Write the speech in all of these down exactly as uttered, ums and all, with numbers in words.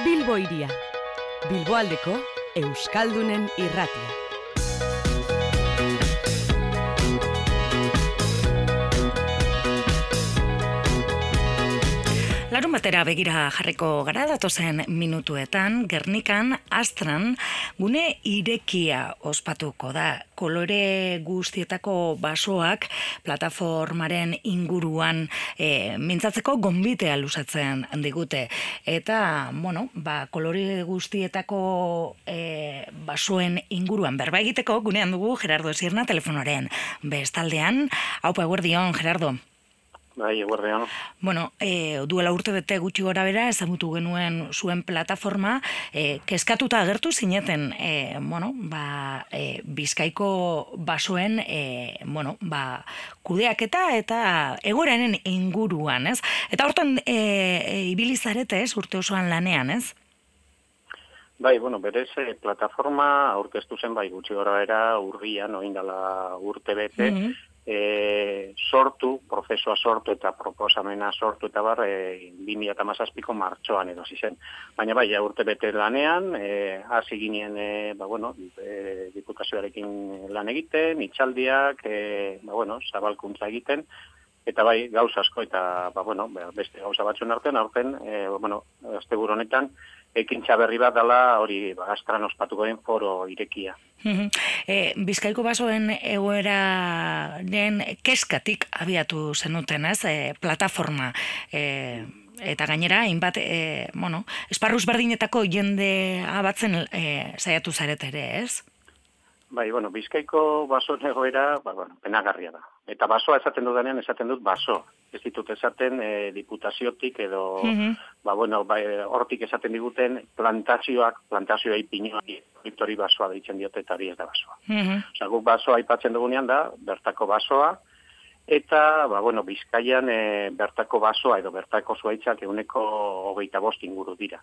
Bilbo hiria. Bilboaldeko Euskaldunen irratia. Larun batera begira jarriko gara datozen minutuetan, Gernikan, Astran, gune irekia ospatuko da. Kolore guztietako basoak plataformaren inguruan e, mintzatzeko gonbitea luzatzen digute. Eta, bueno, ba, kolore guztietako e, basoen inguruan berba egiteko gunean dugu Gerardo Esierna telefonoren bestaldean. Haupa, eguerdion, Gerardo. Bai, eguerdean. Bueno, e, duela urte bete gutxi gora bera, ezagutu genuen zuen plataforma, e, kezkatuta agertu zineten, e, bueno, ba, e, Bizkaiko basoen, e, bueno, ba, kudeaketa eta egoeraren inguruan, ez? Eta hortan, e, e, ibili zarete, ez, urte osoan lanean, ez? Bai, bueno, berez, e, plataforma aurkeztu zen, bai, gutxi gora bera, urrian, oindala urte bete, mm-hmm. E, sortu, prozesua sortu eta proposamena sortu eta bar, e, bi mila hamazazpiko martxoan edo zen. Baina bai, urte bete lanean, e, hasi ginen, e, ba, bueno, e, diputazioarekin lan egiten, itxaldiak, e, ba, bueno, zabalkuntza egiten, eta bai, gauza asko, eta, ba, bueno, beste gauza batzuen artean, aurten, e, bueno, asteburu honetan, ekintza berri bat dela hori ba, Astran ospatuko den foro irekia. E, Bizkaiko basoen egoeraren keskatik abiatu zenuten, ez? E, plataforma. E, eta gainera, hainbat, e, bueno, esparruz berdinetako jende abatzen e, saiatu zarete ere, ez? Bai, bueno, Bizkaiko basoen egoera, ba, bueno, penagarria da. Eta basoa esaten dudanean, esaten dut baso. Ez ditut esaten e, diputaziotik edo, mm-hmm. ba, bueno, ba, hortik esaten diguten plantazioak, plantazioa ipinoa, hori basoa deitzen diote eta hori ez da basoa. Mm-hmm. Osa, guk basoa aipatzen dugunean da, bertako basoa, eta, ba, bueno, Bizkaian e, bertako basoa edo bertako zuaitzak eguneko hogeita bost inguru dira.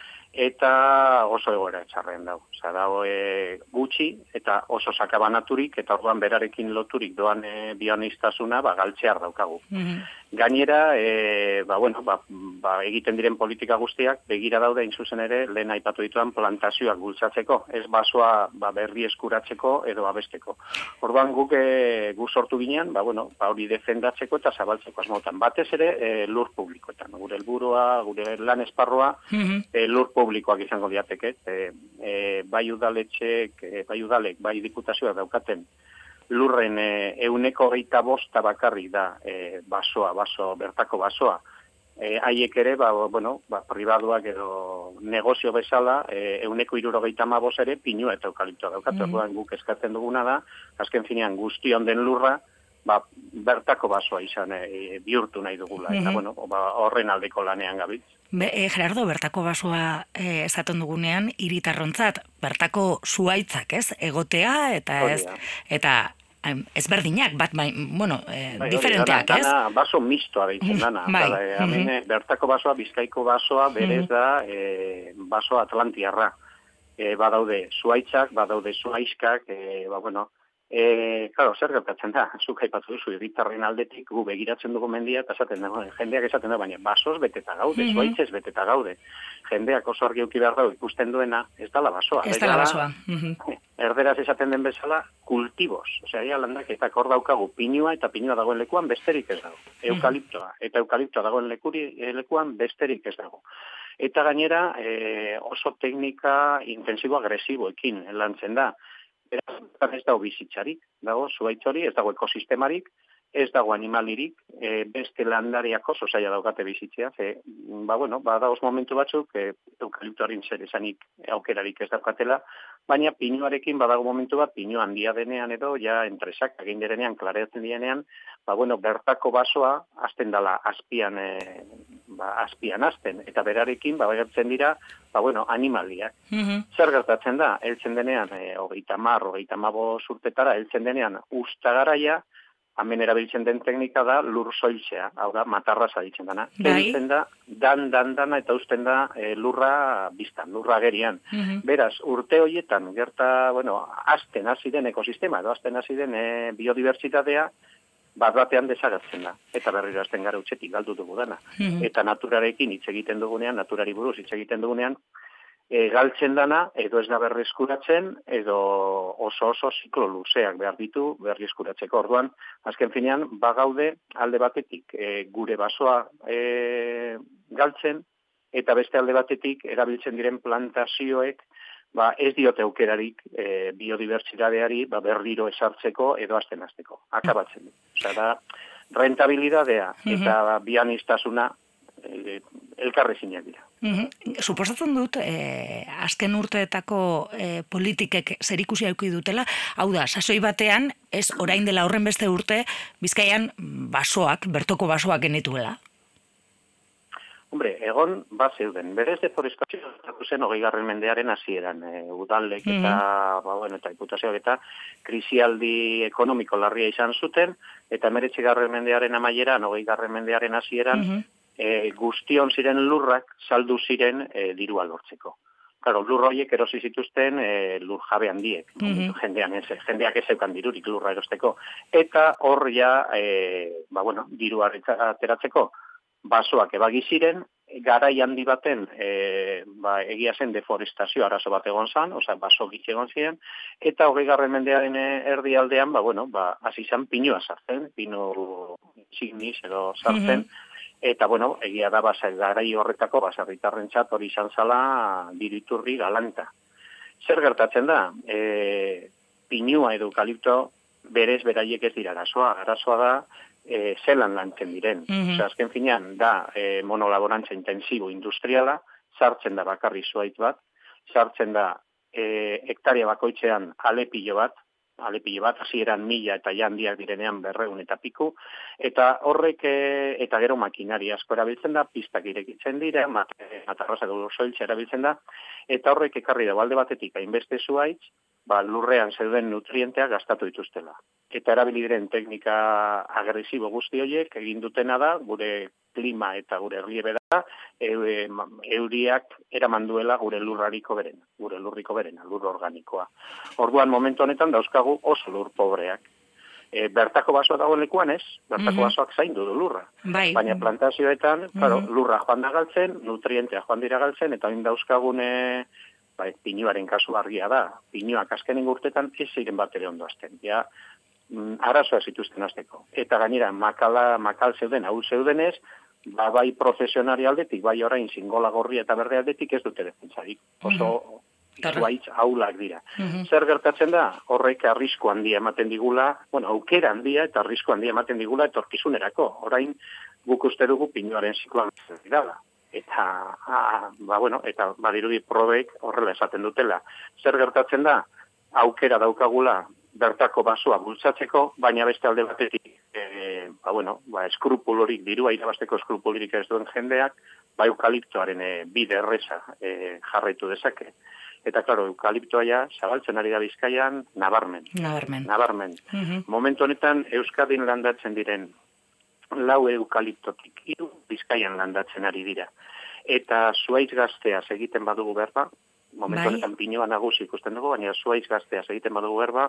Eta oso egoera etxarren dago. Osa, dago e, gutxi eta oso sakabanaturik eta orduan berarekin loturik doan e, bioniztasuna ba, galtzear daukagu. Mm-hmm. Gainera, e, ba, bueno, ba, ba, egiten diren politika guztiak begira daude inzuzen ere lehen aipatu dituan plantazioak bultzatzeko, ez basoa ba, berri eskuratzeko edo abesteko. Orduan guk e, gu sortu ginean, ba, bueno, ba, hori defendatzeko eta zabaltzeko asmotan. Batez ere e, lur publikoetan. Gure helburua, gure lan esparroa, mm-hmm. e, lur publikoak izango diateke. E, e, bai udaletxek, e, bai udalek, bai diputazioak daukaten lurren e, euneko geita bosta bakarri da e, basoa, baso, bertako basoa. E, haiek ere, ba, bueno, ba, pribaduak edo negozio bezala, e, euneko irurogeita amabos ere pinua eta eukaliptoa daukatu. Mm. Guk eskatzen duguna da, azken finean guztion den lurra, ba, bertako basoa izan e, bihurtu nahi dugula. Mm-hmm. Eta, bueno, ba, horren aldeko lanean gabitz. Be, e, Gerardo, bertako basoa e, esaten dugunean, hiritarrontzat, bertako zuaitzak, ez? Egotea eta ez, eta ezberdinak, bat, bai, bueno, e, bai, diferenteak, ez? Dana, baso mistoa deitzen dana. Bai. Dala, e, mm-hmm. Bertako basoa, Bizkaiko basoa, berez da, e, baso atlantiarra. E, badaude zuaitzak, badaude zuaiskak, e, ba, bueno, E, claro, zer gertatzen da, zuk aipatu duzu, hiritarren aldetik gu begiratzen dugu mendia, eta esaten da, jendeak esaten da, baina basoz beteta gaude, mm-hmm. zuaitzez beteta gaude. Jendeak oso argi euki behar dago ikusten duena, ez dala basoa. Ez dala basoa. Mm-hmm. Erderaz esaten den bezala, kultibos. Osea, ia landak eta hor daukagu pinua, eta pinua dagoen lekuan besterik ez dago. Eukaliptoa. Eta eukaliptoa dagoen lekuri, lekuan besterik ez dago. Eta gainera, e, oso teknika intensibo agresiboekin lantzen da. Ez dago bizitzarik, dago zuaitz hori, ez dago ekosistemarik, ez dago animalirik, e, beste landariak oso zaila daukate bizitzea, ze, ba, bueno, ba, dagoz momentu batzuk, e, eukaliptoaren zer esanik aukerarik ez daukatela, baina pinuarekin badago momentu bat, pinu handia denean edo, ja, entresak egin denean, klareatzen dienean, ba, bueno, bertako basoa, azten dala azpian, e, ba, azpian azten, eta berarekin, ba, gertzen dira, ba, bueno, animaliak. Mm-hmm. Zer gertatzen da, heltzen denean, e, hogeita mar, hogeita mabos urtetara, heltzen denean, ustagaraia, hemen erabiltzen den teknika da lur soiltzea, hau da, matarraza ditzen dana. Heltzen da, dan, dan, dana, eta uzten da e, lurra biztan, lurra agerian. Mm-hmm. Beraz, urte horietan, gerta, bueno, azten hasi den ekosistema, edo azten hasi den e, biodibertsitatea, bat batean desagertzen da, eta berriro hasten gara utzetik galdu dugu dana. Mm-hmm. Eta naturarekin hitz egiten dugunean, naturari buruz hitz egiten dugunean, e, galtzen dana, edo ez da berreskuratzen, edo oso oso ziklo luzeak behar ditu berreskuratzeko. Orduan, azken finean, bagaude alde batetik e, gure basoa e, galtzen, eta beste alde batetik erabiltzen diren plantazioek ba, ez diote aukerarik e, biodibertsitateari ba, berriro esartzeko edo azten azteko. Akabatzen. Osea, da, rentabilidadea eta bianistasuna e, elkarrezinak dira. Mm-hmm. Suposatzen dut, eh, azken urteetako eh, politikek zerikusi auki dutela, hau da, sasoi batean, ez orain dela horren beste urte, Bizkaian basoak, bertoko basoak genituela. Hombre, egon bat zeuden. Berez deforestazio zen hogeigarren mendearen hasieran. E, udalek eta, mm-hmm. ba, bueno, eta diputazioak eta krisialdi ekonomiko larria izan zuten, eta hemeretzigarren mendearen amaieran, hogeigarren mendearen hasieran, mm-hmm. e, guztion ziren lurrak saldu ziren e, dirua lortzeko. Claro, lur horiek erosi zituzten e, lur jabe handiek. Mm-hmm. Jendean ez, jendeak ez zeukan dirurik lurra erosteko. Eta hor ja, e, ba, bueno, dirua ateratzeko, basoak ebagi ziren, garai handi baten e, ba, egia zen deforestazio arazo bat egon zan, osea, baso gitxe egon ziren, eta hogeigarren mendearen erdialdean, ba, bueno, ba, hasi zan pinua sartzen, pino signis edo sartzen, mm-hmm. eta, bueno, egia da, basa, garai horretako, basarritarren txat hori izan zala diruiturri galanta. Zer gertatzen da? E, pinua edo eukalipto berez beraiek ez dira arazoa, arazoa da, E, zelan lantzen diren. Mm-hmm. Osea, azken finean, da e, monolaborantza intensibo industriala, sartzen da bakarri zuait bat, sartzen da e, hektaria bakoitzean alepilo bat, alepilo bat, hasieran mila eta jandiak direnean berreun eta piku, eta horrek, e, eta gero makinari asko erabiltzen da, pistak irekitzen dira, matarraza edo soiltza erabiltzen da, eta horrek ekarri da balde batetik hainbeste zuaitz, ba, lurrean zeuden nutrienteak gastatu dituztela. Eta erabili diren teknika agresibo guzti horiek egin dutena da, gure klima eta gure erliebe da, e, euriak eraman duela gure lurrariko berena, gure lurriko berena, lur organikoa. Orduan momentu honetan dauzkagu oso lur pobreak. E, bertako basoa dagoen lekuan ez, bertako mm-hmm. basoak zaindu du lurra. Bai. Baina plantazioetan, mm-hmm. claro, lurra joan da galtzen, nutrientea joan dira galtzen, eta hain dauzkagune ba, pinuaren kasu argia da. Pinuak azkenen urtetan ez ziren bat ere ondo azten. Ja, mm, arazoa zituzten azteko. Eta gainera, makala, makal zeuden, hau zeudenez, ba, bai profesionari aldetik, bai orain zingola gorri eta berde aldetik ez dute defentsarik. Oso mm-hmm. zuaitz haulak dira. Mm-hmm. Zer gertatzen da? Horrek arrisku handia ematen digula, bueno, aukera handia eta arrisku handia ematen digula etorkizunerako. Orain guk uste dugu pinuaren zikloan dira. Eta, ah, ba, bueno, eta badirudi probek horrela esaten dutela. Zer gertatzen da? Aukera daukagula bertako basoa bultzatzeko, baina beste alde batetik, e, ba, bueno, ba, eskrupulorik, dirua irabasteko eskrupulorik ez duen jendeak, ba, eukaliptoaren e, bide erreza e, jarraitu dezake. Eta, klaro, eukaliptoa ja, zabaltzen ari da Bizkaian, nabarmen. Nabarmen. Nabarmen. Mm-hmm. Momentu honetan, Euskadin landatzen diren lau eukaliptotik hiru Bizkaian landatzen ari dira. Eta zuaitz gazteaz egiten badugu berba, momentu honetan pinua nagusi ikusten dugu, baina zuaitz gazteaz egiten badugu berba,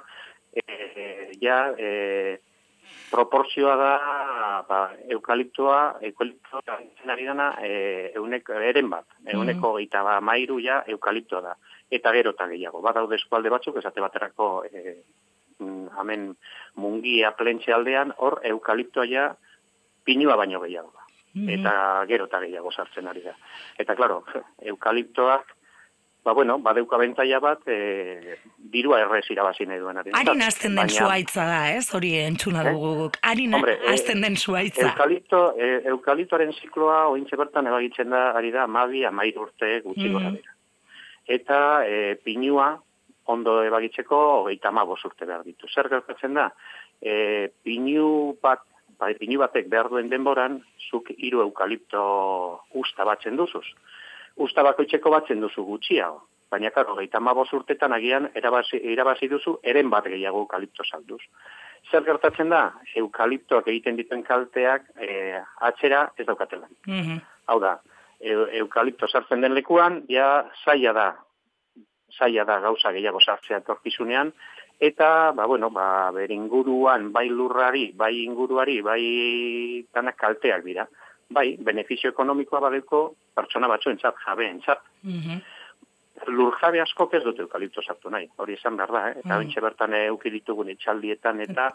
e, ja, e, proporzioa da, ba, eukaliptoa, eukaliptoa egiten ari dana, e, euneko, eren bat, euneko mm. eta ba, mairu ja eukaliptoa da. Eta gero eta gehiago. Badaude eskualde batzuk, esate baterako, e, hemen mungia plentxe aldean, hor eukaliptoa ja, pinua baino gehiago da. Mm-hmm. Eta gero eta gehiago sartzen ari da. Eta, klaro, eukaliptoak, ba, bueno, badeuka bentaia bat, e, dirua errez irabazi nahi duen ari. Harin azten den zuaitza da, ez? Hori entzuna dugu guk. Harin azten den zuaitza. Eukalipto, e, eukaliptoaren zikloa, ointxe bertan ebagitzen da, ari da, amabi, amair urte gutxi mm-hmm. gora dira. Eta e, pinua, ondo ebagitzeko, hogeita hamabost urte behar ditu. Zer gertatzen da? E, pinu bat, ba, pinu batek behar duen denboran, zuk hiru eukalipto usta batzen duzuz. Usta bakoitzeko batzen duzu gutxiago. Baina, karo, hogeita hamabost urtetan agian erabazi, irabazi duzu eren bat gehiago eukalipto salduz. Zer gertatzen da? Eukaliptoak egiten dituen kalteak e, atzera ez daukatela. Mm-hmm. Hau da, e, eukalipto sartzen den lekuan, ja zaila da, zaila da gauza gehiago sartzea etorkizunean, eta, ba, bueno, ba, beringuruan, bai lurrari, bai inguruari, bai danak kalteak dira. Bai, benefizio ekonomikoa badeko pertsona batzuentzat, jabeentzat. Mm-hmm. Lurjabe askok ez dut eukalipto sartu nahi, hori esan behar da, eh? Eta bentsa bertan euki ditugun etxaldietan eta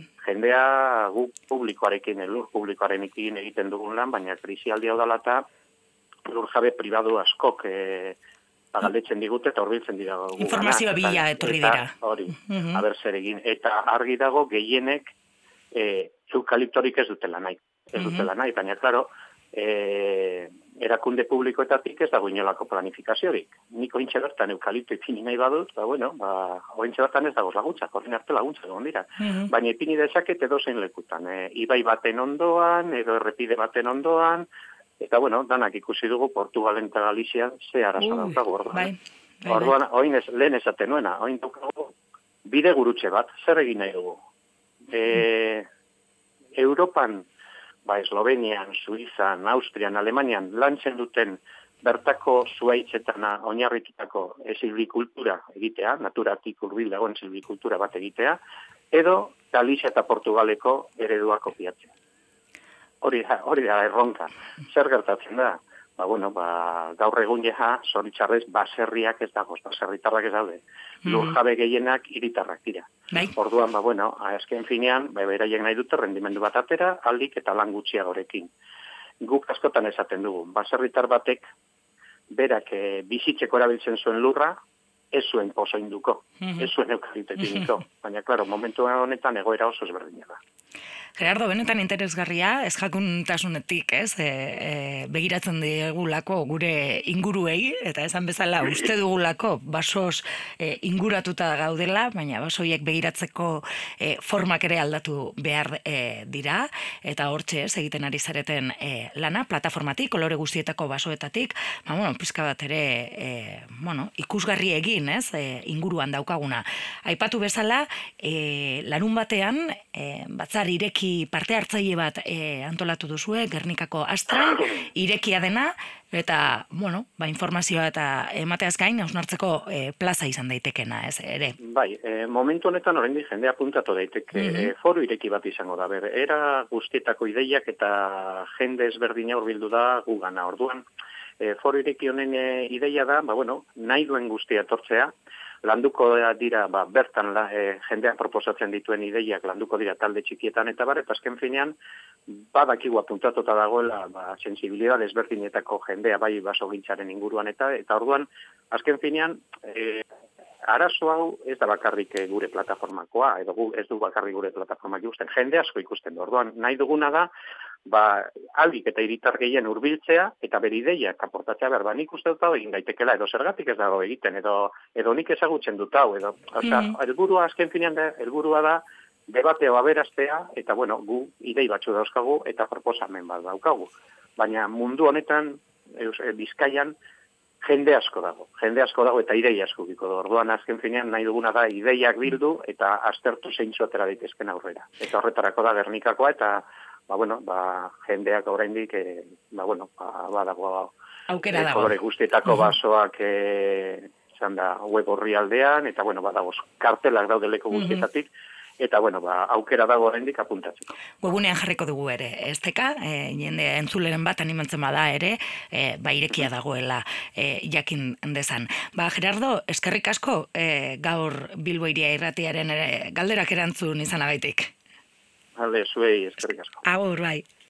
jendea gu publikoarekin, lur publikoarekin egiten dugun lan, baina krisialdi hau dela eta lurjabe pribadu askok e, galdetzen digute eta horbiltzen dira. Informazioa bila etorri dira. Hori, mm-hmm. aber zer egin. Eta argi dago gehienek e, eukaliptorik ez dutela nahi. Ez mm-hmm. dutela nahi, baina, klaro, e, erakunde publikoetatik ez dago inolako planifikaziorik. Niko hintxe bertan eukalipto ipini nahi badut, ba, bueno, ba, hintxe bertan ez dago laguntzak, horren arte laguntzak egon dira. Mm-hmm. Baina ipini dezaket edo zein lekutan. E, ibai baten ondoan, edo errepide baten ondoan, eta, bueno, danak ikusi dugu Portugalen eta Galizian ze arazo daukagu orduan. Bai, bai, bai. Orduan, oin ez, lehen esaten nuena, oin daukagu bide gurutxe bat, zer egin nahi dugu. E, Europan, ba, Eslovenian, Suizan, Austrian, Alemanian, lantzen duten bertako zuaitzetan oinarritutako silvikultura egitea, naturatik hurbil dagoen silvikultura bat egitea, edo Galizia eta Portugaleko eredua kopiatzea. Hori da, hori da erronka. Zer gertatzen da? Ba, bueno, ba, gaur egun jeha, zoritxarrez, baserriak ez dagoz, baserritarrak ez daude. Mm. Lurjabe gehienak hiritarrak dira. Bai. Orduan, ba, bueno, azken finean, ba, beraiek nahi dute rendimendu bat atera, aldik eta lan gutxiagorekin. Guk askotan esaten dugu, baserritar batek, berak e, bizitzeko erabiltzen zuen lurra, ez zuen pozo induko, mm-hmm. ez zuen eukaliptoekiniko. Mm-hmm. Baina, klaro, momentu honetan egoera oso ezberdina da. Gerardo, benetan interesgarria, ez jakuntasunetik, ez, e, e, begiratzen digulako gure inguruei, eta esan bezala uste dugulako basoz e, inguratuta gaudela, baina basoiek begiratzeko e, formak ere aldatu behar e, dira, eta hortxe ez egiten ari zareten e, lana, plataformatik, kolore guztietako basoetatik, ba, bueno, pizka bat ere, e, bueno, ikusgarri egin, ez, e, inguruan daukaguna. Aipatu bezala, e, larun batean, e, batzar ireki parte hartzaile bat e, antolatu duzue, Gernikako Astran, irekia dena, eta, bueno, ba, informazioa eta emateaz gain, hausnartzeko e, plaza izan daitekena, ez, ere? Bai, e, momentu honetan oraindik jendea apuntatu daiteke, mm-hmm. e, foru ireki bat izango da, ber, era guztietako ideiak eta jende ezberdina hurbildu da gugana, orduan, e, foru ireki honen e, ideia da, ba, bueno, nahi duen guztia etortzea, landuko dira, ba, bertan la, e, jendeak proposatzen dituen ideiak landuko dira talde txikietan eta bar, eta azken finean, badakigu apuntatuta dagoela, ba, sensibilidad ezberdinetako jendea bai basogintzaren inguruan eta, eta orduan, azken finean, e, arazo hau ez da bakarrik gure plataformakoa, edo gu, ez du bakarrik gure plataformak ikusten, jende asko ikusten du, orduan, nahi duguna da, ba, aldik eta hiritar gehien hurbiltzea eta bere ideiak aportatzea behar, ba, nik uste dut hau egin daitekela, edo zergatik ez dago egiten, edo, edo nik ezagutzen dut hau, edo, osea, mm. helburua azken finean da, helburua da, debateo aberastea, eta, bueno, gu idei batzu dauzkagu, eta proposamen bat daukagu. Baina mundu honetan, eus, e, Bizkaian, jende asko dago, jende asko dago eta idei asko biko du. Orduan azken finean nahi duguna da ideiak bildu eta aztertu zeintzu atera daitezken aurrera. Eta horretarako da Gernikakoa eta ba bueno, ba jendeak oraindik eh ba bueno, ba badago aukera dago. Kolore guztietako basoak eh izan da web orrialdean eta bueno, badago kartelak daude leku guztietatik. Eta, bueno, ba, aukera dago oraindik apuntatzeko. Webunean jarriko dugu ere, ez teka, e, jende entzuleren bat animatzen bada ere, e, ba, irekia dagoela e, jakin dezan. Ba, Gerardo, eskerrik asko e, gaur Bilbo Hiria Irratiaren ere galderak erantzun izanagaitik. Hale, zuei, eskerrik asko. Agur, bai.